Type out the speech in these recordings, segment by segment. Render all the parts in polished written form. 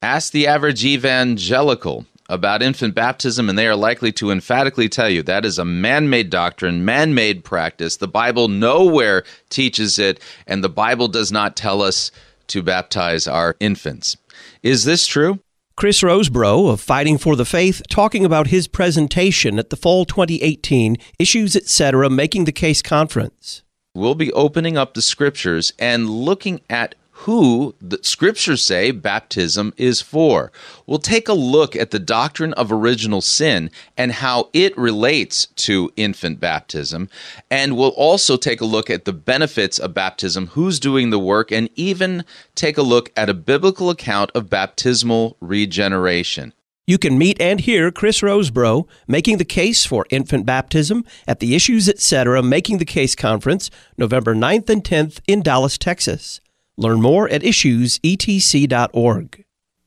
Ask the average evangelical about infant baptism, and they are likely to emphatically tell you that is a man-made doctrine, man-made practice. The Bible nowhere teaches it, and the Bible does not tell us to baptize our infants. Is this true? Chris Rosebrough of Fighting for the Faith talking about his presentation at the Fall 2018 Issues Etc. Making the Case Conference. We'll be opening up the Scriptures and looking at who the Scriptures say baptism is for. We'll take a look at the doctrine of original sin and how it relates to infant baptism, and we'll also take a look at the benefits of baptism, who's doing the work, and even take a look at a biblical account of baptismal regeneration. You can meet and hear Chris Rosebrough making the case for infant baptism at the Issues Etc. Making the Case Conference, November 9th and 10th in Dallas, Texas. Learn more at issuesetc.org.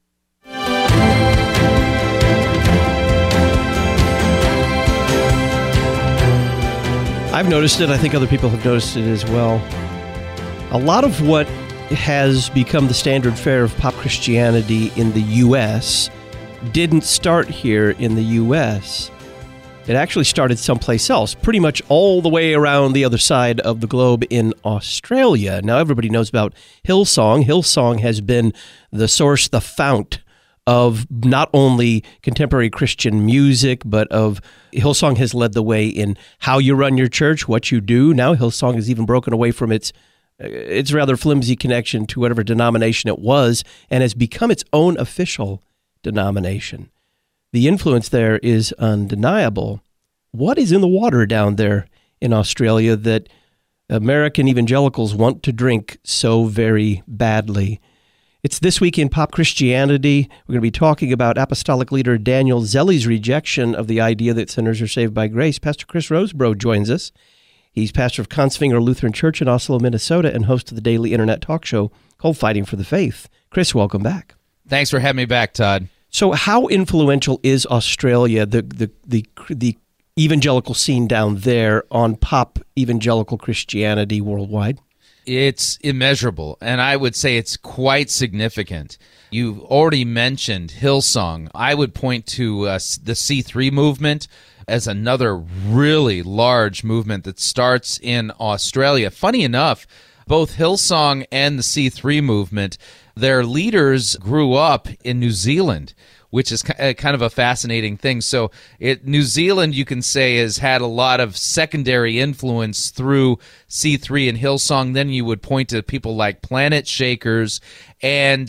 I've noticed it. I think other people have noticed it as well. A lot of what has become the standard fare of pop Christianity in the U.S. didn't start here in the U.S. It actually started someplace else, pretty much all the way around the other side of the globe in Australia. Now, everybody knows about Hillsong. Hillsong has been the source, the fount of not only contemporary Christian music, but of Hillsong has led the way in how you run your church, what you do. Now, Hillsong has even broken away from its rather flimsy connection to whatever denomination it was and has become its own official denomination. The influence there is undeniable. What is in the water down there in Australia that American evangelicals want to drink so very badly? It's This Week in Pop Christianity. We're going to be talking about apostolic leader Daniel Zelli's rejection of the idea that sinners are saved by grace. Pastor Chris Rosebrough joins us. He's pastor of Kongsvinger Lutheran Church in Oslo, Minnesota, and host of the daily internet talk show called Fighting for the Faith. Chris, welcome back. Thanks for having me back, Todd. So how influential is Australia, the evangelical scene down there, on pop evangelical Christianity worldwide? It's immeasurable, and I would say it's quite significant. You already mentioned Hillsong. I would point to the C3 movement as another really large movement that starts in Australia. Funny enough, both Hillsong and the C3 movement, their leaders grew up in New Zealand, which is kind of a fascinating thing. So New Zealand, you can say, has had a lot of secondary influence through C3 and Hillsong. Then you would point to people like Planet Shakers, and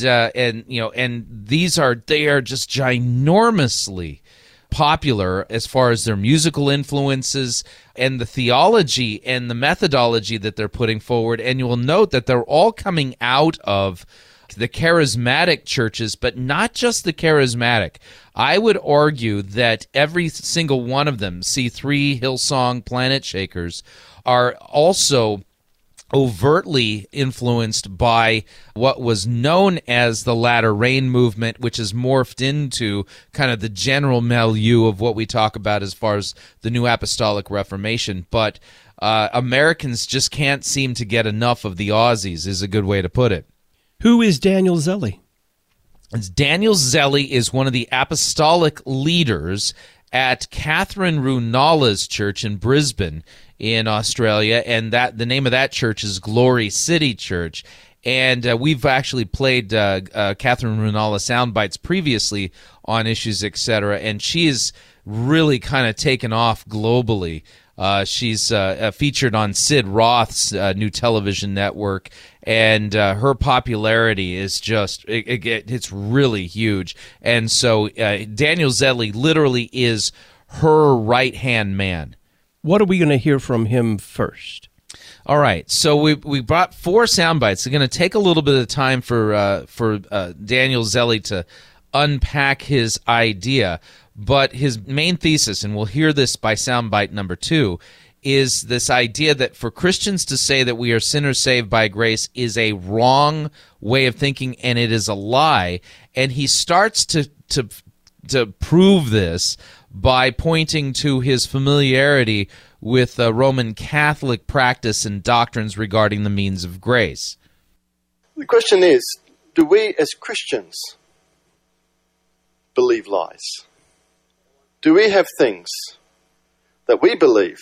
these are just ginormously popular as far as their musical influences and the theology and the methodology that they're putting forward. And you will note that they're all coming out of the charismatic churches, but not just the charismatic. I would argue that every single one of them, C3, Hillsong, Planet Shakers, are also overtly influenced by what was known as the Latter Rain movement, which has morphed into kind of the general milieu of what we talk about as far as the New Apostolic Reformation. But Americans just can't seem to get enough of the Aussies, is a good way to put it. Who is Daniel Zelli? Daniel Zelli is one of the apostolic leaders at Catherine Runala's church in Brisbane in Australia, and the name of that church is Glory City Church. And we've actually played Catherine Runala sound bites previously on Issues Etc., and she is really kind of taken off globally. She's featured on Sid Roth's new television network, and her popularity is just, it's really huge. And so Daniel Zelli literally is her right-hand man. What are we going to hear from him first? All right, so we brought 4 sound bites. It's going to take a little bit of time for Daniel Zelli to unpack his idea. But his main thesis, and we'll hear this by soundbite number 2, is this idea that for Christians to say that we are sinners saved by grace is a wrong way of thinking, and it is a lie. And he starts to prove this by pointing to his familiarity with Roman Catholic practice and doctrines regarding the means of grace. The question is, do we as Christians believe lies? Do we have things that we believe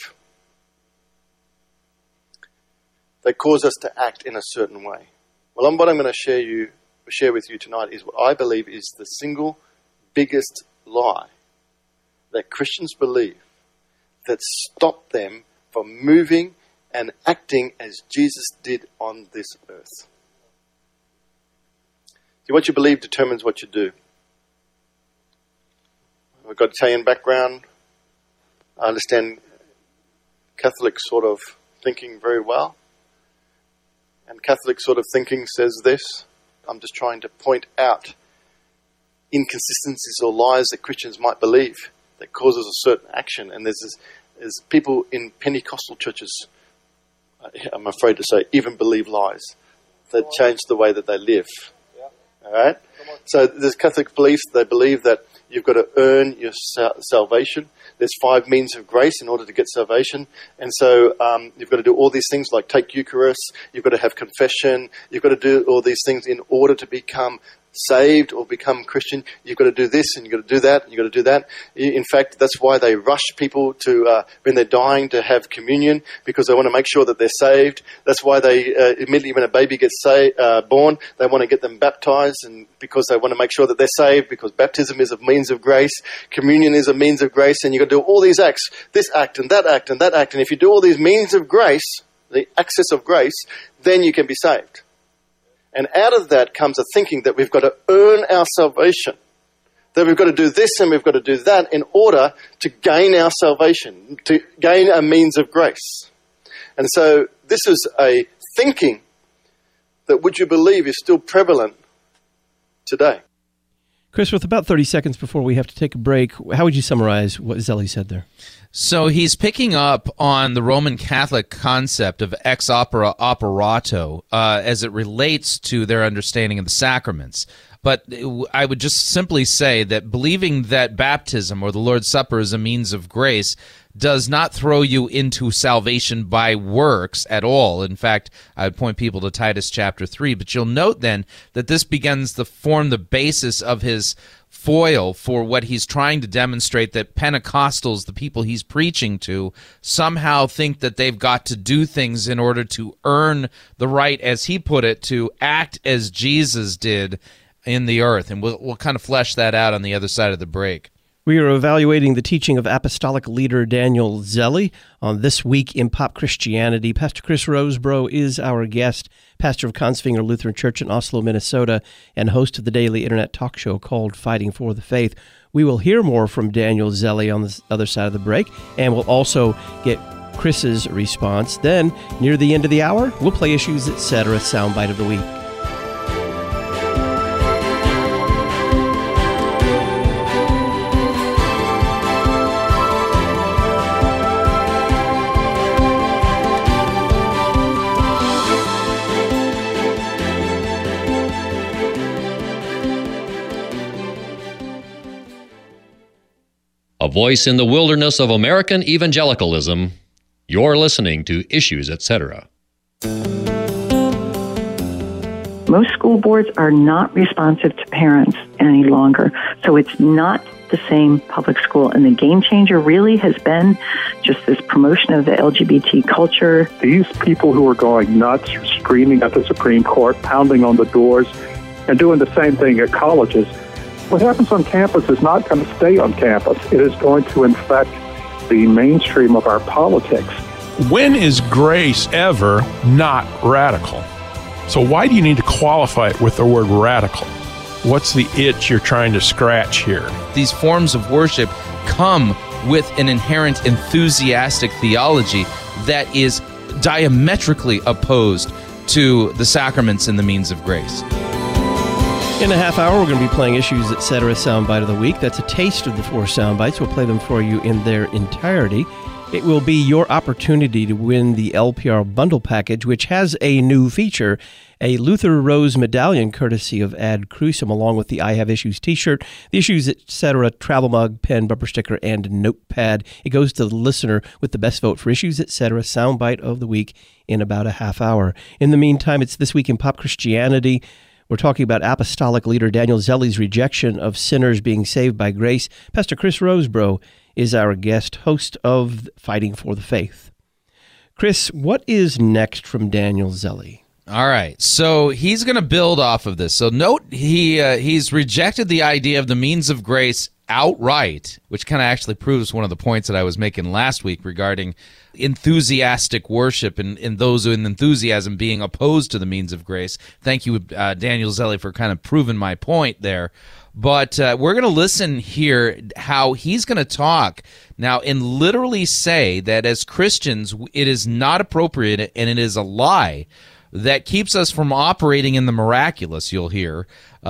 that cause us to act in a certain way? Well, what I'm going to share with you tonight is what I believe is the single biggest lie that Christians believe that stop them from moving and acting as Jesus did on this earth. See, what you believe determines what you do. I've got Italian background. I understand Catholic sort of thinking very well. And Catholic sort of thinking says this. I'm just trying to point out inconsistencies or lies that Christians might believe that causes a certain action. And there's people in Pentecostal churches, I'm afraid to say, even believe lies that change the way that they live. All right? So there's Catholic beliefs. They believe that you've got to earn your salvation. There's 5 means of grace in order to get salvation. And so you've got to do all these things like take Eucharist. You've got to have confession. You've got to do all these things in order to become saved or become Christian. You've got to do this and you've got to do that and you've got to do that. In fact, that's why they rush people to, when they're dying, to have communion, because they want to make sure that they're saved. That's why they, immediately when a baby gets born, they want to get them baptized, and because they want to make sure that they're saved, because baptism is a means of grace, communion is a means of grace, and you've got to do all these acts, this act and that act and that act. And if you do all these means of grace, the access of grace, then you can be saved. And out of that comes a thinking that we've got to earn our salvation, that we've got to do this and we've got to do that in order to gain our salvation, to gain a means of grace. And so this is a thinking that, would you believe, is still prevalent today. Chris, with about 30 seconds before we have to take a break, how would you summarize what Zelli said there? So he's picking up on the Roman Catholic concept of ex operato as it relates to their understanding of the sacraments. But I would just simply say that believing that baptism or the Lord's Supper is a means of grace does not throw you into salvation by works at all. In fact, I would point people to Titus chapter 3. But you'll note then that this begins to form the basis of his foil for what he's trying to demonstrate, that Pentecostals, the people he's preaching to, somehow think that they've got to do things in order to earn the right, as he put it, to act as Jesus did in the earth. And we'll kind of flesh that out on the other side of the break. We are evaluating the teaching of apostolic leader Daniel Zelli on This Week in Pop Christianity. Pastor Chris Rosebrough is our guest, pastor of Kongsvinger Lutheran Church in Oslo, Minnesota, and host of the daily internet talk show called Fighting for the Faith. We will hear more from Daniel Zelli on the other side of the break, and we'll also get Chris's response. Then, near the end of the hour, we'll play Issues, Etc. Soundbite of the Week. A voice in the wilderness of American evangelicalism. You're listening to Issues, Etc. Most school boards are not responsive to parents any longer, so it's not the same public school. And the game changer really has been just this promotion of the LGBT culture. These people who are going nuts, screaming at the Supreme Court, pounding on the doors, and doing the same thing at colleges. What happens on campus is not going to stay on campus. It is going to infect the mainstream of our politics. When is grace ever not radical? So why do you need to qualify it with the word radical? What's the itch you're trying to scratch here? These forms of worship come with an inherent enthusiastic theology that is diametrically opposed to the sacraments and the means of grace. In a half hour, we're going to be playing Issues, Etc. Soundbite of the Week. That's a taste of the 4 soundbites. We'll play them for you in their entirety. It will be your opportunity to win the LPR bundle package, which has a new feature, a Luther Rose medallion courtesy of Ad Crucem, along with the I Have Issues t-shirt, the Issues, Etc. travel mug, pen, bumper sticker, and notepad. It goes to the listener with the best vote for Issues, Etc. Soundbite of the Week in about a half hour. In the meantime, it's This Week in Pop Christianity. We're talking about apostolic leader Daniel Zelli's rejection of sinners being saved by grace. Pastor Chris Rosebrough is our guest, host of Fighting for the Faith. Chris, what is next from Daniel Zelli? All right, so he's going to build off of this. So note he's rejected the idea of the means of grace outright, which kind of actually proves one of the points that I was making last week regarding enthusiastic worship and those in enthusiasm being opposed to the means of grace. Thank you, Daniel Zelli, for kind of proving my point there. But we're going to listen here how he's going to talk now and literally say that as Christians, it is not appropriate and it is a lie that keeps us from operating in the miraculous, you'll hear,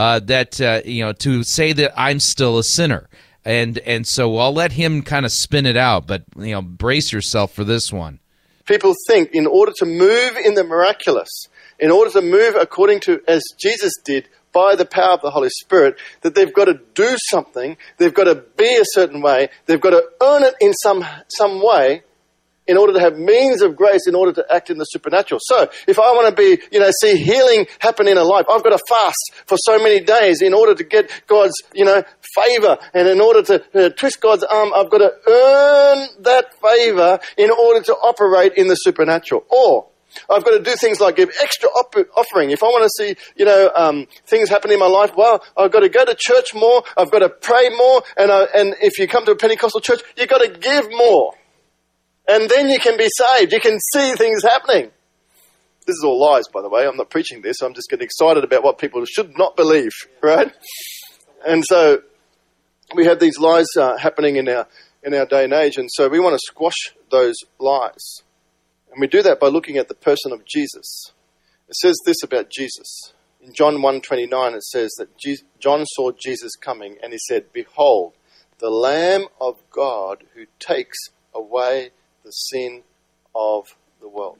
to say that I'm still a sinner. And so I'll let him kind of spin it out, but, brace yourself for this one. People think in order to move in the miraculous, in order to move according to as Jesus did by the power of the Holy Spirit, that they've got to do something, they've got to be a certain way, they've got to earn it in some way, in order to have means of grace, in order to act in the supernatural. So, if I want to see healing happen in a life, I've got to fast for so many days in order to get God's, favor. And in order to twist God's arm, I've got to earn that favor in order to operate in the supernatural. Or, I've got to do things like give extra offering. If I want to see, things happen in my life, well, I've got to go to church more, I've got to pray more, and if you come to a Pentecostal church, you've got to give more. And then you can be saved. You can see things happening. This is all lies, by the way. I'm not preaching this. I'm just getting excited about what people should not believe, right? And so we have these lies happening in our day and age, and so we want to squash those lies. And we do that by looking at the person of Jesus. It says this about Jesus. In John 1:29, it says that John saw Jesus coming, and he said, "Behold, the Lamb of God who takes away the sin of the world."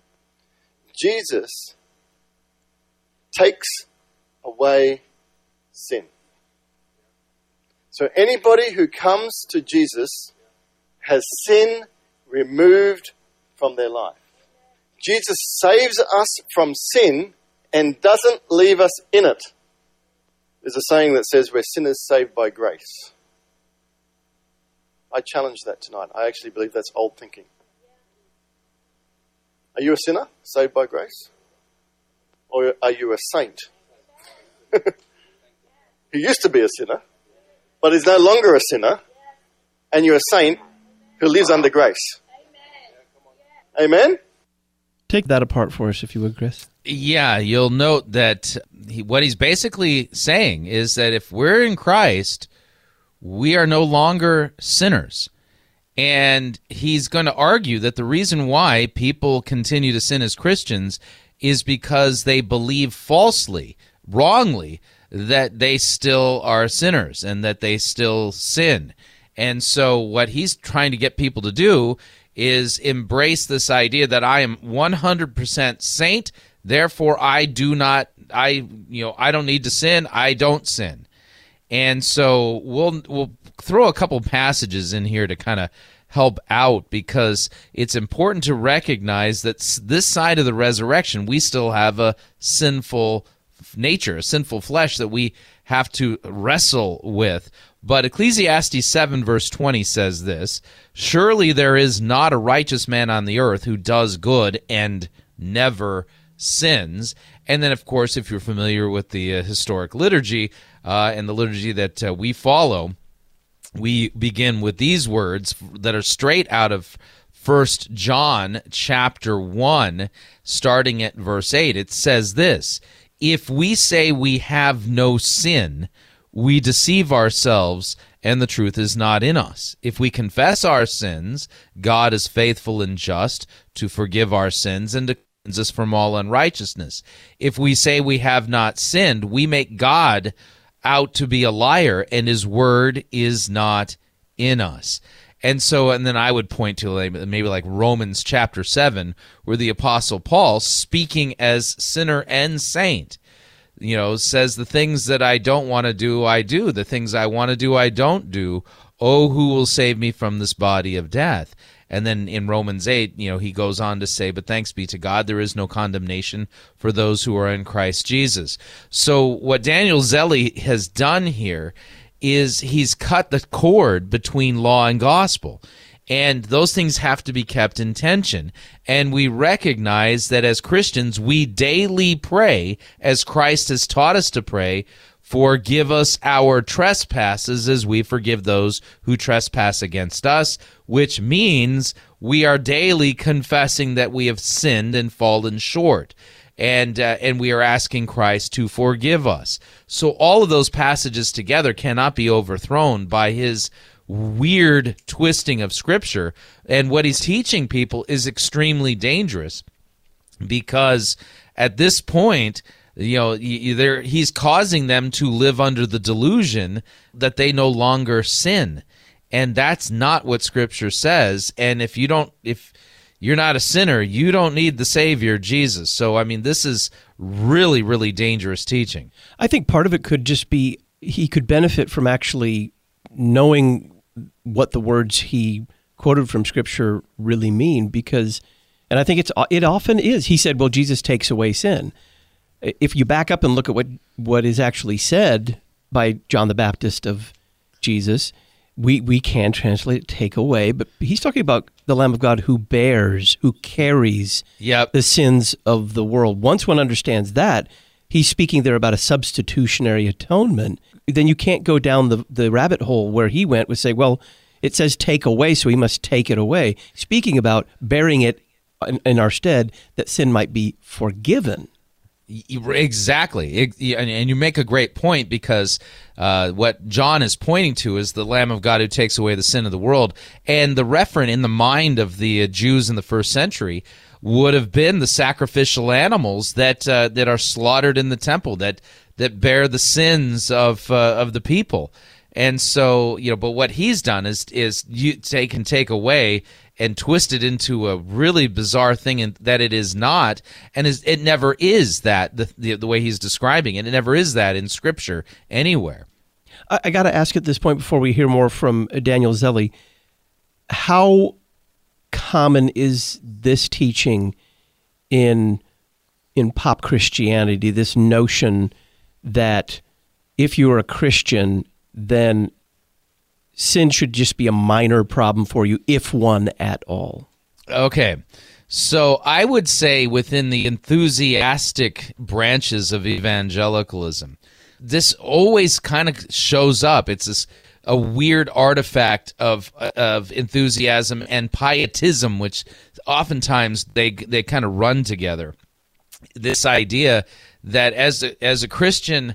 Jesus takes away sin. So anybody who comes to Jesus has sin removed from their life. Jesus saves us from sin and doesn't leave us in it. There's a saying that says we're sinners saved by grace. I challenge that tonight. I actually believe that's old thinking. Are you a sinner saved by grace? Or are you a saint who used to be a sinner, but is no longer a sinner, and you're a saint who lives under grace? Amen? Take that apart for us, if you would, Chris. Yeah, you'll note that what he's basically saying is that if we're in Christ, we are no longer sinners. And he's going to argue that the reason why people continue to sin as Christians is because they believe falsely, wrongly, that they still are sinners and that they still sin. And so what he's trying to get people to do is embrace this idea that I am 100% saint, therefore I don't need to sin, I don't sin. And so we'll throw a couple passages in here to kind of help out, because it's important to recognize that this side of the resurrection, we still have a sinful nature, a sinful flesh that we have to wrestle with. But Ecclesiastes 7 verse 20 says this: "Surely there is not a righteous man on the earth who does good and never sins." And then, of course, if you're familiar with the historic liturgy and the liturgy that we follow, we begin with these words that are straight out of 1 John chapter 1, starting at verse 8. It says this: "If we say we have no sin, we deceive ourselves, and the truth is not in us. If we confess our sins, God is faithful and just to forgive our sins and to cleanse us from all unrighteousness. If we say we have not sinned, we make God out to be a liar, and his word is not in us." And then I would point to maybe like Romans chapter 7, where the Apostle Paul, speaking as sinner and saint, says, "The things that I don't want to do, I do. The things I want to do, I don't do. "Oh, who will save me from this body of death?" And then in Romans 8, he goes on to say, "But thanks be to God, there is no condemnation for those who are in Christ Jesus." So what Daniel Zelli has done here is he's cut the cord between law and gospel. And those things have to be kept in tension. And we recognize that as Christians, we daily pray, as Christ has taught us to pray, "Forgive us our trespasses as we forgive those who trespass against us," which means we are daily confessing that we have sinned and fallen short. And we are asking Christ to forgive us. So all of those passages together cannot be overthrown by his weird twisting of Scripture. And what he's teaching people is extremely dangerous, because at this point, he's causing them to live under the delusion that they no longer sin. And that's not what Scripture says. And if you're not a sinner, you don't need the Savior, Jesus. So, this is really, really dangerous teaching. I think part of it could just be he could benefit from actually knowing what the words he quoted from Scripture really mean, because, and I think it often is, he said, well, Jesus takes away sin. If you back up and look at what is actually said by John the Baptist of Jesus, we can translate it take away, but he's talking about the Lamb of God who bears, who carries the sins of the world. Once one understands that, he's speaking there about a substitutionary atonement. Then you can't go down the rabbit hole where he went with say, well, it says take away, so he must take it away. Speaking about bearing it in our stead, that sin might be forgiven. Exactly. And you make a great point, because what John is pointing to is the Lamb of God who takes away the sin of the world. And the referent in the mind of the Jews in the first century would have been the sacrificial animals that are slaughtered in the temple, that bear the sins of the people. And so, but what he's done is you take away and twist it into a really bizarre thing, that it is not, and it never is that, the way he's describing it. It never is that in Scripture anywhere. I got to ask at this point, before we hear more from Daniel Zelli, how common is this teaching in pop Christianity, this notion that if you're a Christian, then sin should just be a minor problem for you, if one at all? Okay. So I would say within the enthusiastic branches of evangelicalism, this always kind of shows up. It's a weird artifact of enthusiasm and pietism, which oftentimes they kind of run together. This idea that as a Christian,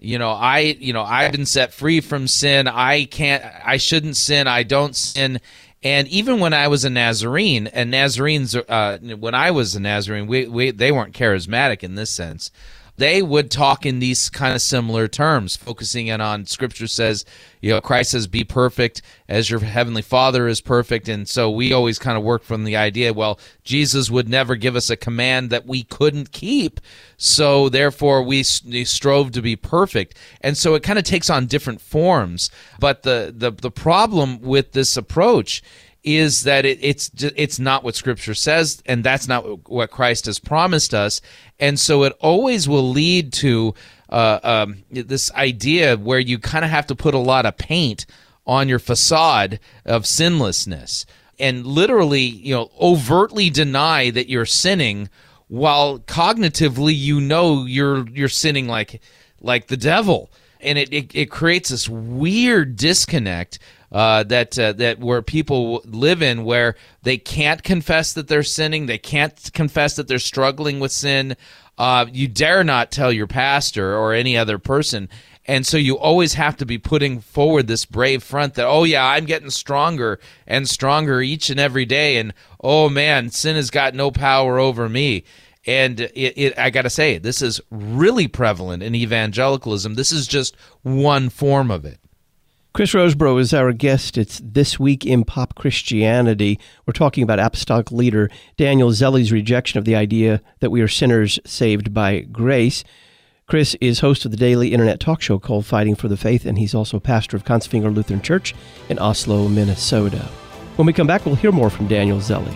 I've been set free from sin. I shouldn't sin. I don't sin. And even when I was a Nazarene, and Nazarenes, when I was a Nazarene, they weren't charismatic in this sense. They would talk in these kind of similar terms, focusing in on Scripture says, Christ says, be perfect as your heavenly Father is perfect. And so we always kind of work from the idea, well, Jesus would never give us a command that we couldn't keep. So therefore we strove to be perfect. And so it kind of takes on different forms. But the problem with this approach is that it's not what Scripture says, and that's not what Christ has promised us. And so it always will lead to this idea where you kind of have to put a lot of paint on your facade of sinlessness, and literally, overtly deny that you're sinning, while cognitively you're sinning like the devil. And it creates this weird disconnect that where people live in, where they can't confess that they're sinning, they can't confess that they're struggling with sin. You dare not tell your pastor or any other person, and so you always have to be putting forward this brave front that, oh yeah, I'm getting stronger and stronger each and every day, and oh man, sin has got no power over me. And I got to say, this is really prevalent in evangelicalism. This is just one form of it. Chris Rosebrough is our guest. It's This Week in Pop Christianity. We're talking about apostolic leader Daniel Zelli's rejection of the idea that we are sinners saved by grace. Chris is host of the daily internet talk show called Fighting for the Faith, and he's also pastor of Kongsvinger Lutheran Church in Oslo, Minnesota. When we come back, we'll hear more from Daniel Zelli.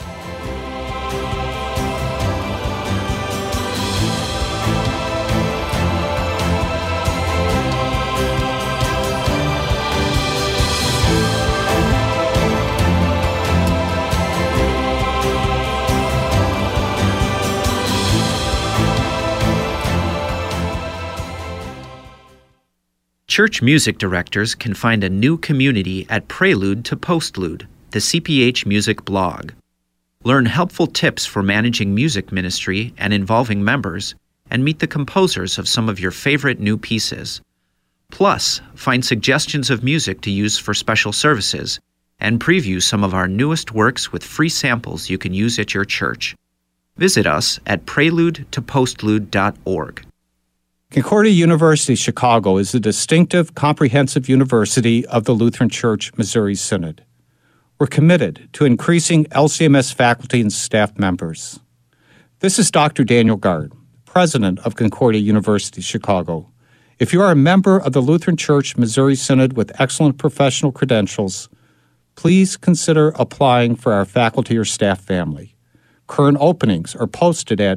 Church music directors can find a new community at Prelude to Postlude, the CPH Music blog. Learn helpful tips for managing music ministry and involving members, and meet the composers of some of your favorite new pieces. Plus, find suggestions of music to use for special services, and preview some of our newest works with free samples you can use at your church. Visit us at preludetopostlude.org. Concordia University Chicago is a distinctive, comprehensive university of the Lutheran Church Missouri Synod. We're committed to increasing LCMS faculty and staff members. This is Dr. Daniel Gard, president of Concordia University Chicago. If you are a member of the Lutheran Church Missouri Synod with excellent professional credentials, please consider applying for our faculty or staff family. Current openings are posted at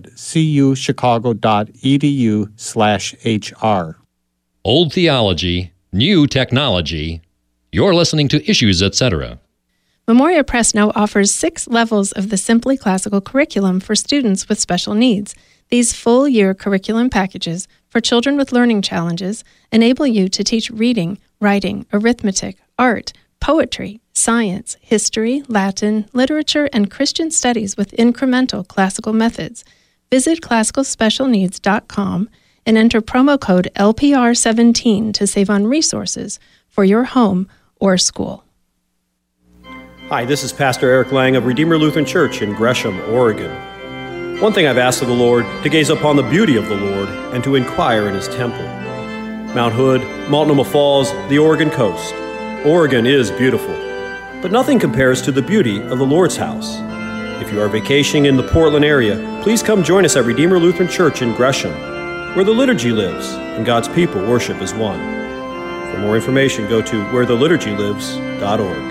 cuchicago.edu/HR. Old theology, new technology. You're listening to Issues, Etc. Memoria Press now offers 6 levels of the Simply Classical curriculum for students with special needs. These full-year curriculum packages for children with learning challenges enable you to teach reading, writing, arithmetic, art, poetry, science, history, Latin, literature, and Christian studies with incremental classical methods. Visit classicalspecialneeds.com and enter promo code LPR17 to save on resources for your home or school. Hi, this is Pastor Eric Lang of Redeemer Lutheran Church in Gresham, Oregon. One thing I've asked of the Lord, to gaze upon the beauty of the Lord and to inquire in His temple. Mount Hood, Multnomah Falls, the Oregon coast. Oregon is beautiful, but nothing compares to the beauty of the Lord's house. If you are vacationing in the Portland area, please come join us at Redeemer Lutheran Church in Gresham, where the liturgy lives and God's people worship as one. For more information, go to wheretheliturgylives.org.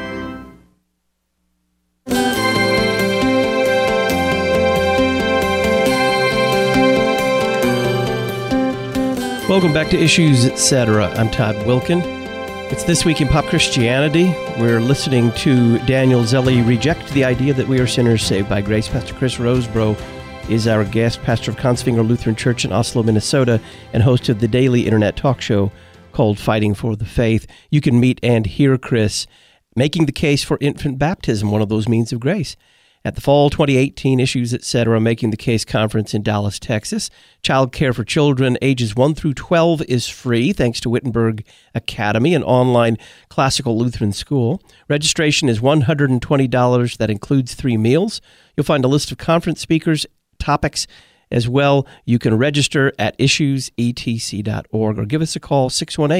Welcome back to Issues, Etc. I'm Todd Wilkin. It's This Week in Pop Christianity. We're listening to Daniel Zelli reject the idea that we are sinners saved by grace. Pastor Chris Rosebrough is our guest, pastor of Kongsvinger Lutheran Church in Oslo, Minnesota, and host of the daily internet talk show called Fighting for the Faith. You can meet and hear Chris making the case for infant baptism, one of those means of grace, at the Fall 2018 Issues, Etc. Making the Case Conference in Dallas, Texas. Child care for children ages 1 through 12 is free, thanks to Wittenberg Academy, an online classical Lutheran school. Registration is $120. That includes 3 meals. You'll find a list of conference speakers, topics as well. You can register at issuesetc.org or give us a call,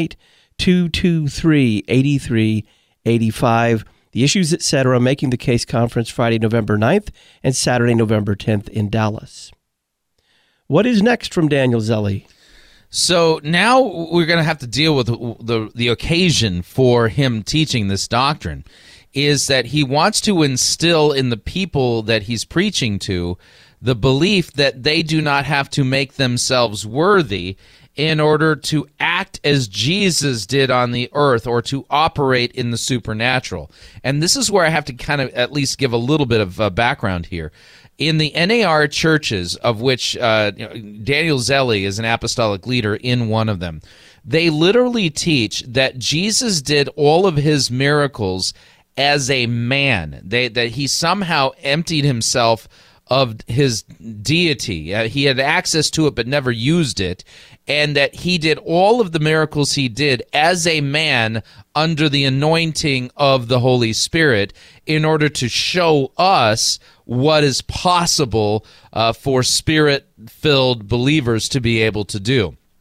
618-223-8385. The Issues, Etc. Making the Case Conference Friday, November 9th and Saturday, November 10th in Dallas. What is next from Daniel Zelli? So now we're going to have to deal with the occasion for him teaching this doctrine, is that he wants to instill in the people that he's preaching to the belief that they do not have to make themselves worthy in order to act as Jesus did on the earth or to operate in the supernatural. And this is where I have to kind of at least give a little bit of background here. In the NAR churches, of which Daniel Zelli is an apostolic leader in one of them, they literally teach that Jesus did all of his miracles as a man, that he somehow emptied himself of his deity. He had access to it but never used it, and that he did all of the miracles he did as a man under the anointing of the Holy Spirit in order to show us what is possible for Spirit-filled believers to be able to do.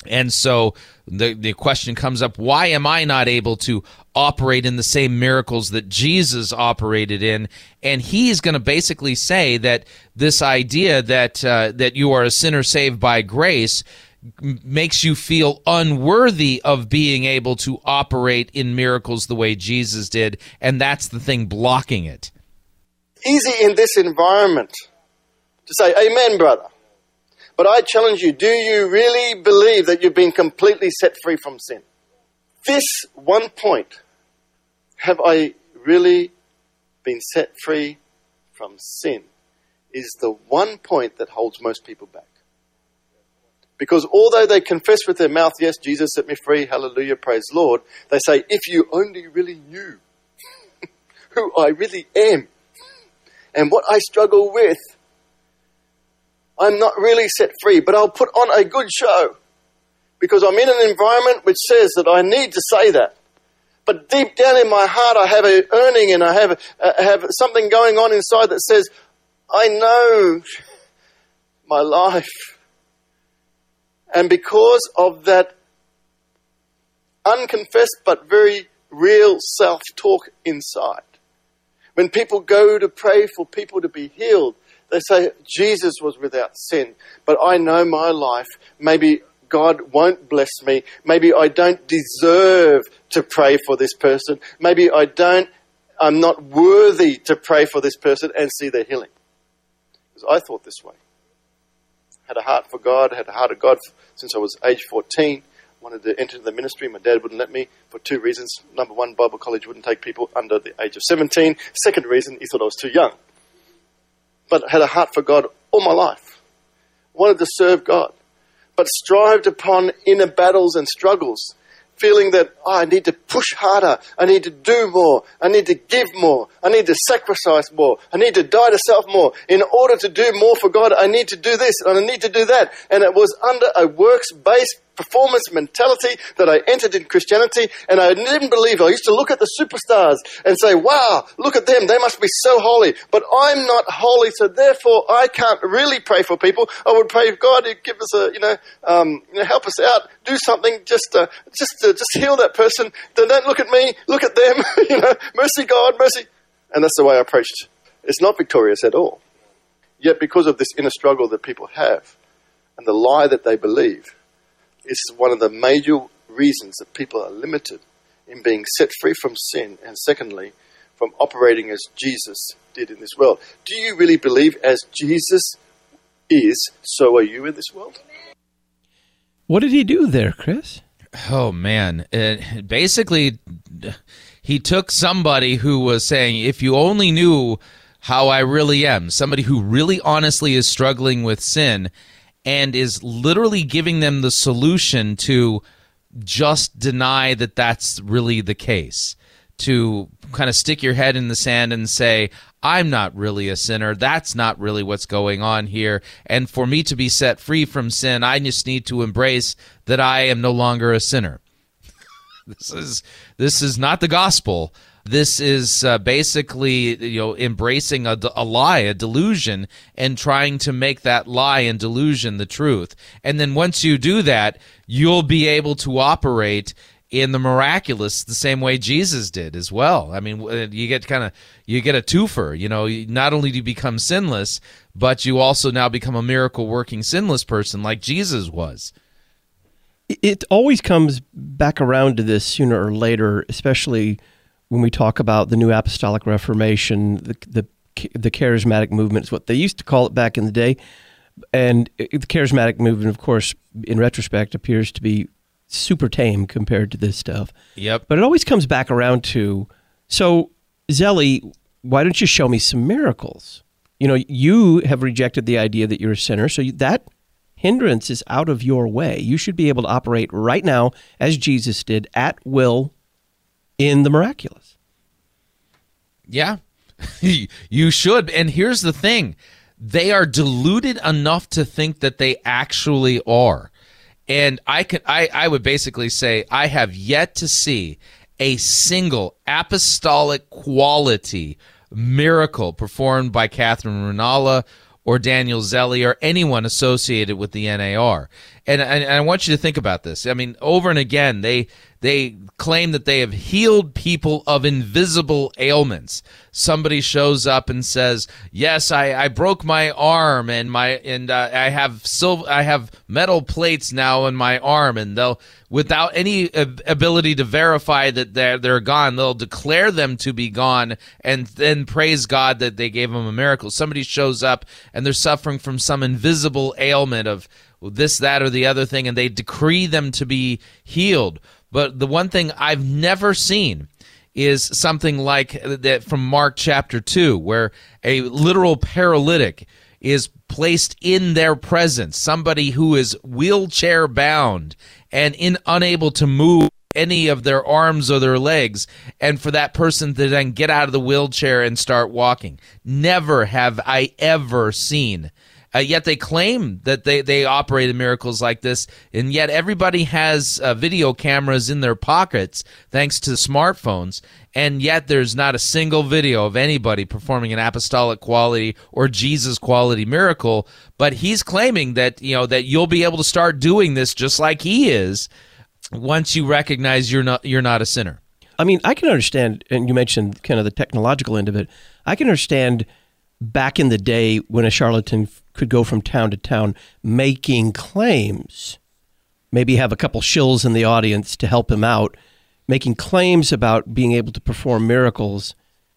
And so the question comes up, why am I not able to operate in the same miracles that Jesus operated in? And he's going to basically say that this idea that you are a sinner saved by grace makes you feel unworthy of being able to operate in miracles the way Jesus did, and that's the thing blocking it. Easy in this environment to say, amen, brother. But I challenge you, do you really believe that you've been completely set free from sin? This one point, have I really been set free from sin, is the one point that holds most people back. Because although they confess with their mouth, yes, Jesus set me free, hallelujah, praise the Lord, they say, if you only really knew who I really am and what I struggle with, I'm not really set free, but I'll put on a good show because I'm in an environment which says that I need to say that. But deep down in my heart, I have a yearning and I have something going on inside that says, I know my life. And because of that unconfessed but very real self-talk inside, when people go to pray for people to be healed, they say, Jesus was without sin, but I know my life. Maybe God won't bless me. Maybe I don't deserve to pray for this person. Maybe I'm not worthy to pray for this person and see their healing. Because I thought this way. Had a heart for God, had a heart of God since I was age 14. Wanted to enter the ministry. My dad wouldn't let me for two reasons. Number one, Bible college wouldn't take people under the age of 17. Second reason, he thought I was too young. But had a heart for God all my life. Wanted to serve God. But strived upon inner battles and struggles. Feeling that, I need to push harder. I need to do more. I need to give more. I need to sacrifice more. I need to die to self more. In order to do more for God, I need to do this and I need to do that. And it was under a works-based performance mentality that I entered in Christianity, and I didn't believe. I used to look at the superstars and say, wow, look at them, they must be so holy, but I'm not holy, so therefore I can't really pray for people. I would pray, God, give us help us out, do something, just heal that person. Don't look at me, look at them. Mercy, God, mercy. And that's the way I preached. It's not victorious at all. Yet because of this inner struggle that people have and the lie that they believe, is one of the major reasons that people are limited in being set free from sin, and secondly, from operating as Jesus did in this world. Do you really believe as Jesus is, so are you in this world? What did he do there, Chris? Oh, man. Basically, he took somebody who was saying, if you only knew how I really am, somebody who really honestly is struggling with sin, and is literally giving them the solution to just deny that that's really the case. To kind of stick your head in the sand and say, I'm not really a sinner. That's not really what's going on here. And for me to be set free from sin, I just need to embrace that I am no longer a sinner. This is not the gospel. This is basically, embracing a lie, a delusion, and trying to make that lie and delusion the truth. And then once you do that, you'll be able to operate in the miraculous the same way Jesus did as well. I mean, you get a twofer. Not only do you become sinless, but you also now become a miracle-working sinless person like Jesus was. It always comes back around to this sooner or later, especially when we talk about the New Apostolic Reformation, the charismatic movement is what they used to call it back in the day. And the charismatic movement, of course, in retrospect, appears to be super tame compared to this stuff. Yep. But it always comes back around to, so, Zelly, why don't you show me some miracles? You have rejected the idea that you're a sinner, so that hindrance is out of your way. You should be able to operate right now, as Jesus did, at will, in the miraculous. Yeah, you should. And here's the thing. They are deluded enough to think that they actually are. And I would basically say I have yet to see a single apostolic quality miracle performed by Catherine Ranallah or Daniel Zelli or anyone associated with the NAR. And I want you to think about this. I mean, over and again, they claim that they have healed people of invisible ailments. Somebody shows up and says, "Yes, I broke my arm and I have metal plates now in my arm," and they'll, without any ability to verify that they're gone, they'll declare them to be gone and then praise God that they gave them a miracle. Somebody shows up and they're suffering from some invisible ailment of this, that, or the other thing, and they decree them to be healed. But the one thing I've never seen is something like that from Mark chapter 2, where a literal paralytic is placed in their presence, somebody who is wheelchair bound and unable to move any of their arms or their legs, and for that person to then get out of the wheelchair and start walking. Never have I ever seen. Yet they claim that they operated miracles like this, and yet everybody has video cameras in their pockets thanks to smartphones, and yet there's not a single video of anybody performing an apostolic quality or Jesus quality miracle. But he's claiming that that you'll be able to start doing this just like he is once you recognize you're not a sinner. I mean, I can understand, and you mentioned kind of the technological end of it. I can understand back in the day when a charlatan could go from town to town making claims, maybe have a couple shills in the audience to help him out, making claims about being able to perform miracles.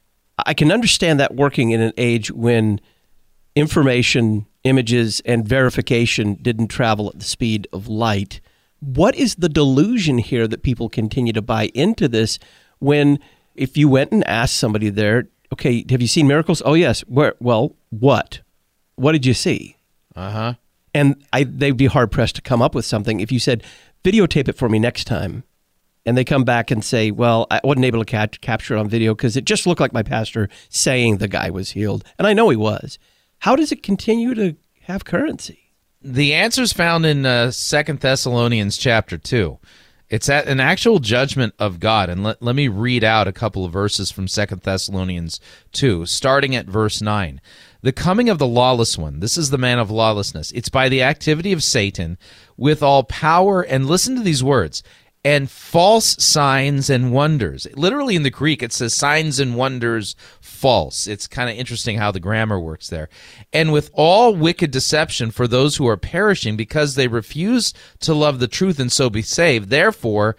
I can understand that working in an age when information, images, and verification didn't travel at the speed of light. What is the delusion here that people continue to buy into this when, if you went and asked somebody there, okay, have you seen miracles? Oh, yes. Where? Well, what? What did you see? Uh-huh. And they'd be hard-pressed to come up with something. If you said, videotape it for me next time, and they come back and say, well, I wasn't able to capture it on video because it just looked like my pastor saying the guy was healed. And I know he was. How does it continue to have currency? The answer's found in 2 Thessalonians chapter 2. It's at an actual judgment of God. And let me read out a couple of verses from 2 Thessalonians 2, starting at verse 9. The coming of the lawless one, this is the man of lawlessness. It's by the activity of Satan with all power, and listen to these words, and false signs and wonders. Literally in the Greek, it says signs and wonders false. It's kind of interesting how the grammar works there. And with all wicked deception for those who are perishing because they refuse to love the truth and so be saved. Therefore,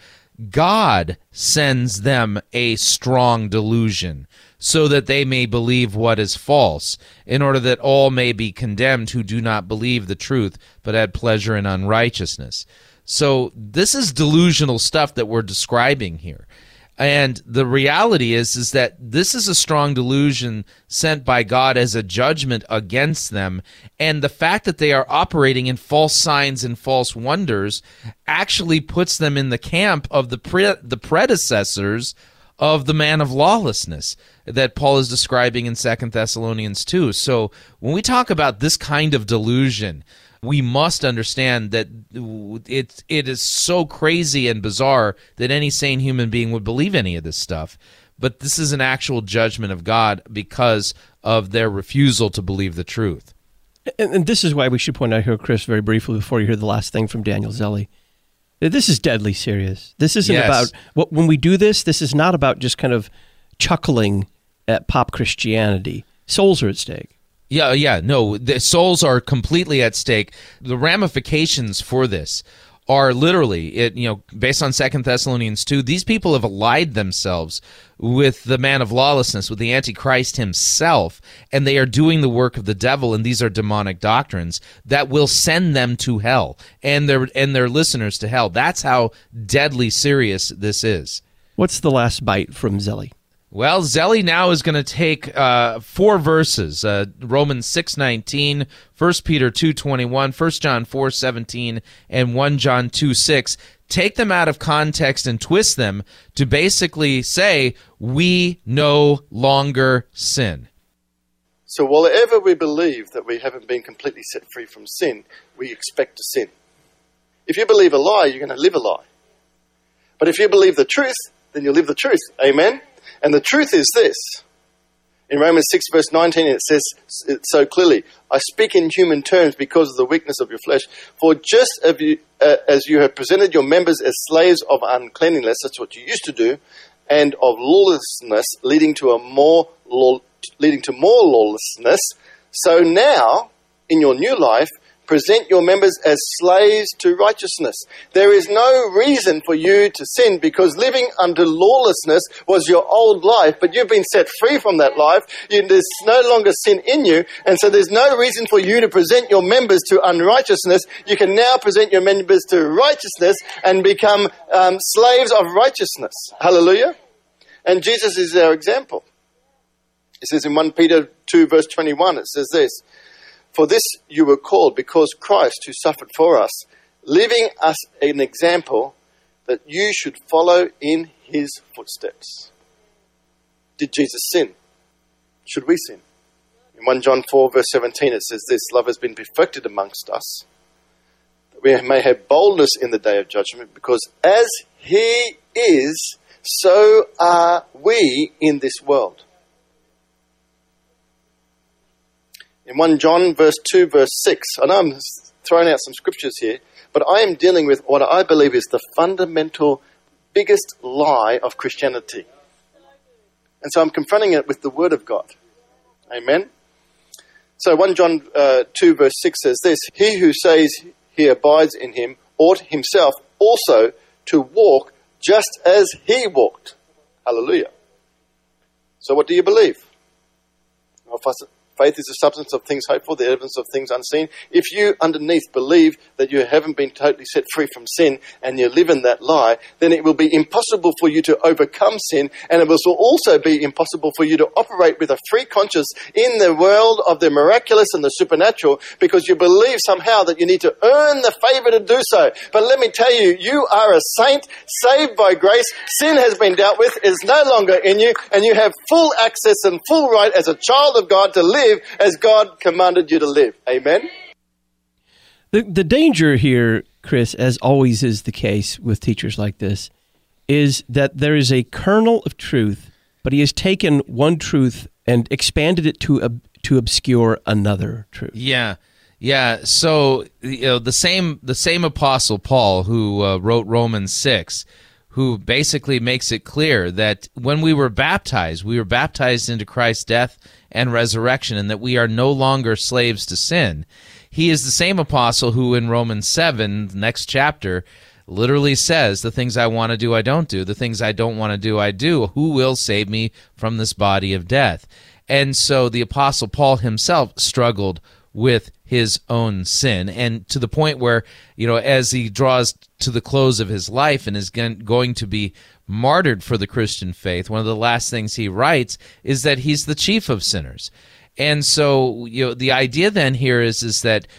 God sends them a strong delusion so that they may believe what is false, in order that all may be condemned who do not believe the truth but had pleasure in unrighteousness. So this is delusional stuff that we're describing here. And the reality is that this is a strong delusion sent by God as a judgment against them. And the fact that they are operating in false signs and false wonders actually puts them in the camp of the predecessors of the man of lawlessness that Paul is describing in 2 Thessalonians 2. So when we talk about this kind of delusion, we must understand that it is so crazy and bizarre that any sane human being would believe any of this stuff. But this is an actual judgment of God because of their refusal to believe the truth. And this is why we should point out here, Chris, very briefly before you hear the last thing from Daniel Zelli. This is deadly serious. This isn't about, when we do this, this is not about just kind of chuckling at pop Christianity. Souls are at stake. Yeah, no, the souls are completely at stake. The ramifications for this are literally, based on 2 Thessalonians 2, these people have allied themselves with the man of lawlessness, with the Antichrist himself, and they are doing the work of the devil, and these are demonic doctrines that will send them to hell and their listeners to hell. That's how deadly serious this is. What's the last bite from Zelli? Well, Zelli now is going to take 4 verses, Romans 6:19, 1 Peter 2:21, 1 John 4:17, and 1 John 2:6, take them out of context and twist them to basically say, we no longer sin. So whatever we believe that we haven't been completely set free from sin, we expect to sin. If you believe a lie, you're going to live a lie. But if you believe the truth, then you'll live the truth. Amen? And the truth is this, In Romans 6 verse 19 it says it so clearly, I speak in human terms because of the weakness of your flesh. For just as you have presented your members as slaves of uncleanliness, that's what you used to do, and of lawlessness, leading to more lawlessness, so now, in your new life, present your members as slaves to righteousness. There is no reason for you to sin because living under lawlessness was your old life, but you've been set free from that life. There's no longer sin in you, and so there's no reason for you to present your members to unrighteousness. You can now present your members to righteousness and become slaves of righteousness. Hallelujah. And Jesus is our example. It says in 1 Peter 2 verse 21, it says this, for this you were called, because Christ, who suffered for us, leaving us an example that you should follow in his footsteps. Did Jesus sin? Should we sin? In 1 John 4 verse 17 it says this, love has been perfected amongst us, that we may have boldness in the day of judgment, because as he is, so are we in this world. In 1 John verse 2 verse 6, I know I'm throwing out some scriptures here, but I am dealing with what I believe is the fundamental, biggest lie of Christianity. And so I'm confronting it with the Word of God. Amen? So 1 John 2 verse 6 says this, he who says he abides in him ought himself also to walk just as he walked. Hallelujah. So what do you believe? Well, faith is the substance of things hoped for, the evidence of things unseen. If you underneath believe that you haven't been totally set free from sin and you live in that lie, then it will be impossible for you to overcome sin, and it will also be impossible for you to operate with a free conscience in the world of the miraculous and the supernatural, because you believe somehow that you need to earn the favor to do so. But let me tell you, you are a saint, saved by grace. Sin has been dealt with, is no longer in you, and you have full access and full right as a child of God to live as God commanded you to live. Amen? The danger here, Chris, as always is the case with teachers like this, is that there is a kernel of truth, but he has taken one truth and expanded it to obscure another truth. Yeah. So the same Apostle Paul who wrote Romans 6, who basically makes it clear that when we were baptized into Christ's death and resurrection, and that we are no longer slaves to sin. He is the same apostle who in Romans 7, the next chapter, literally says, the things I want to do, I don't do. The things I don't want to do, I do. Who will save me from this body of death? And so the Apostle Paul himself struggled with his own sin, and to the point where, as he draws to the close of his life and is going to be martyred for the Christian faith, one of the last things he writes is that he's the chief of sinners. And so, the idea then here is that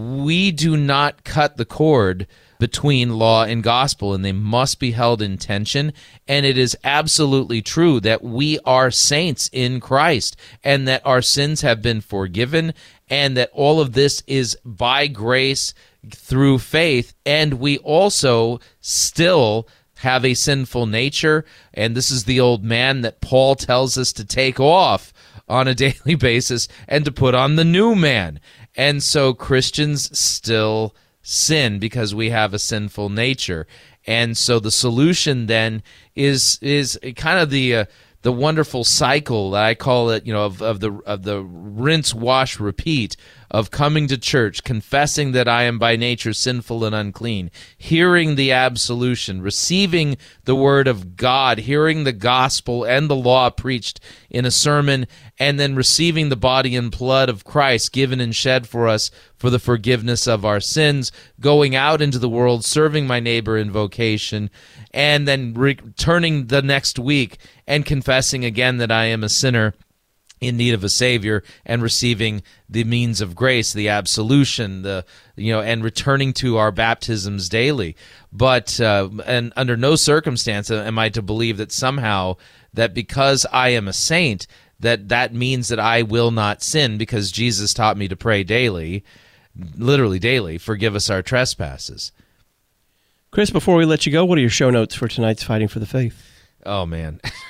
we do not cut the cord between law and gospel, and they must be held in tension. And it is absolutely true that we are saints in Christ, and that our sins have been forgiven, and that all of this is by grace through faith, and we also still have a sinful nature, and this is the old man that Paul tells us to take off on a daily basis and to put on the new man. And so Christians still sin because we have a sinful nature. And so the solution then is kind of the wonderful cycle that I call it, of the rinse, wash, repeat of coming to church, confessing that I am by nature sinful and unclean, hearing the absolution, receiving the word of God, hearing the gospel and the law preached in a sermon, and then receiving the body and blood of Christ given and shed for us for the forgiveness of our sins, going out into the world, serving my neighbor in vocation, and then returning the next week and confessing again that I am a sinner in need of a Savior, and receiving the means of grace, the absolution, and returning to our baptisms daily. But and under no circumstance am I to believe that somehow that because I am a saint, that means that I will not sin, because Jesus taught me to pray daily, literally daily, forgive us our trespasses. Chris, before we let you go, what are your show notes for tonight's Fighting for the Faith? Oh, man.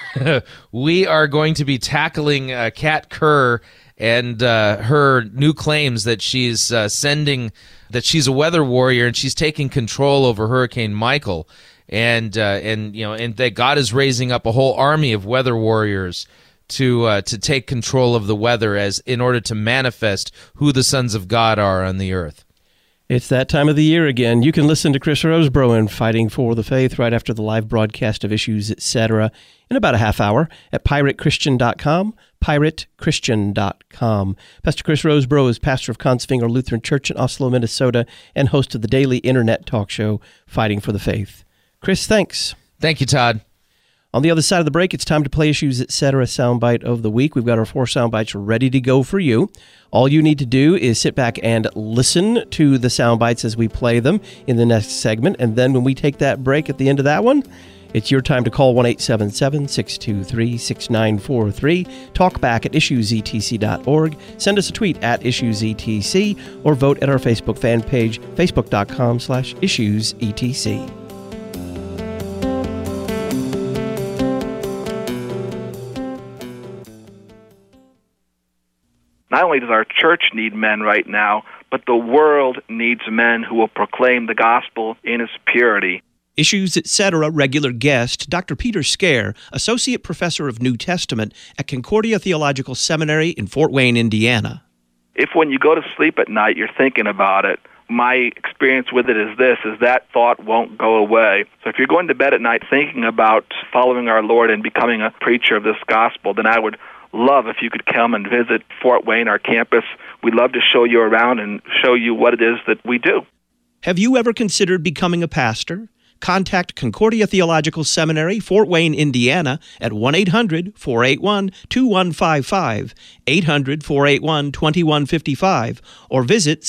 we are going to be tackling Kat Kerr and her new claims that she's sending, that she's a weather warrior and she's taking control over Hurricane Michael, and that God is raising up a whole army of weather warriors to take control of the weather in order to manifest who the sons of God are on the earth. It's that time of the year again. You can listen to Chris Rosebrough in Fighting for the Faith right after the live broadcast of Issues, Etc. in about a half hour at piratechristian.com, piratechristian.com. Pastor Chris Rosebrough is pastor of Kongsvinger Lutheran Church in Oslo, Minnesota, and host of the daily internet talk show Fighting for the Faith. Chris, thanks. Thank you, Todd. On the other side of the break, it's time to play Issues, Etc. soundbite of the week. We've got our 4 soundbites ready to go for you. All you need to do is sit back and listen to the soundbites as we play them in the next segment. And then when we take that break at the end of that one, it's your time to call 1-877-623-6943, talk back at issuesetc.org, send us a tweet at issuesetc, or vote at our Facebook fan page, facebook.com/issuesetc. Not only does our church need men right now, but the world needs men who will proclaim the gospel in its purity. Issues, Etc. regular guest, Dr. Peter Scare, Associate Professor of New Testament at Concordia Theological Seminary in Fort Wayne, Indiana. If when you go to sleep at night you're thinking about it, my experience with it is that thought won't go away. So if you're going to bed at night thinking about following our Lord and becoming a preacher of this gospel, then I would love if you could come and visit Fort Wayne, our campus. We'd love to show you around and show you what it is that we do. Have you ever considered becoming a pastor? Contact Concordia Theological Seminary, Fort Wayne, Indiana at 1-800-481-2155, 800-481-2155, or visit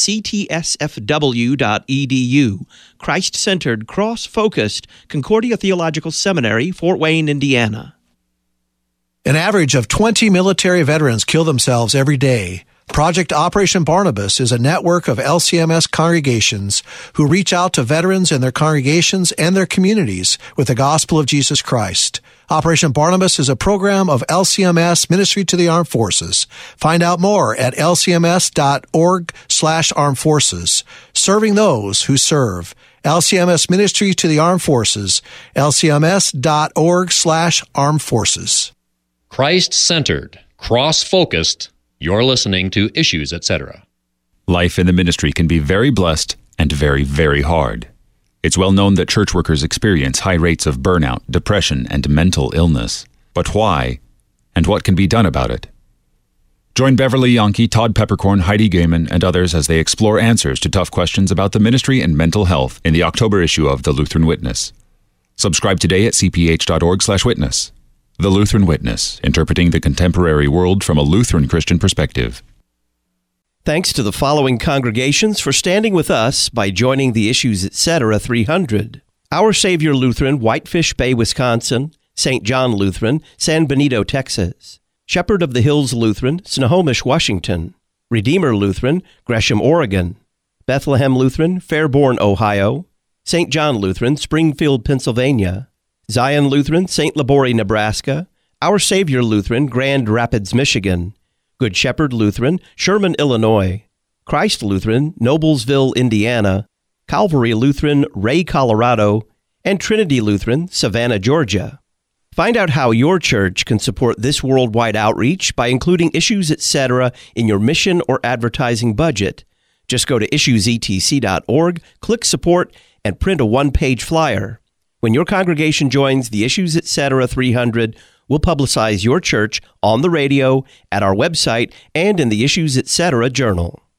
ctsfw.edu. Christ-centered, cross-focused Concordia Theological Seminary, Fort Wayne, Indiana. An average of 20 military veterans kill themselves every day. Project Operation Barnabas is a network of LCMS congregations who reach out to veterans and their congregations and their communities with the gospel of Jesus Christ. Operation Barnabas is a program of LCMS Ministry to the Armed Forces. Find out more at lcms.org/armed forces. Serving those who serve. LCMS Ministry to the Armed Forces. lcms.org/armed forces. Christ-centered, cross-focused, you're listening to Issues, Etc. Life in the ministry can be very blessed and very, very hard. It's well known that church workers experience high rates of burnout, depression, and mental illness. But why? And what can be done about it? Join Beverly Yonke, Todd Peppercorn, Heidi Gaiman, and others as they explore answers to tough questions about the ministry and mental health in the October issue of The Lutheran Witness. Subscribe today at cph.org/witness. The Lutheran Witness, interpreting the contemporary world from a Lutheran Christian perspective. Thanks to the following congregations for standing with us by joining the Issues, Etc. 300. Our Savior Lutheran, Whitefish Bay, Wisconsin. St. John Lutheran, San Benito, Texas. Shepherd of the Hills Lutheran, Snohomish, Washington. Redeemer Lutheran, Gresham, Oregon. Bethlehem Lutheran, Fairborn, Ohio. St. John Lutheran, Springfield, Pennsylvania. Zion Lutheran, St. Laborie, Nebraska. Our Savior Lutheran, Grand Rapids, Michigan. Good Shepherd Lutheran, Sherman, Illinois. Christ Lutheran, Noblesville, Indiana. Calvary Lutheran, Ray, Colorado. And Trinity Lutheran, Savannah, Georgia. Find out how your church can support this worldwide outreach by including Issues, Etc. in your mission or advertising budget. Just go to issuesetc.org, click Support, and print a one-page flyer. When your congregation joins the Issues, Etc. 300, we'll publicize your church on the radio, at our website, and in the Issues, Etc. journal.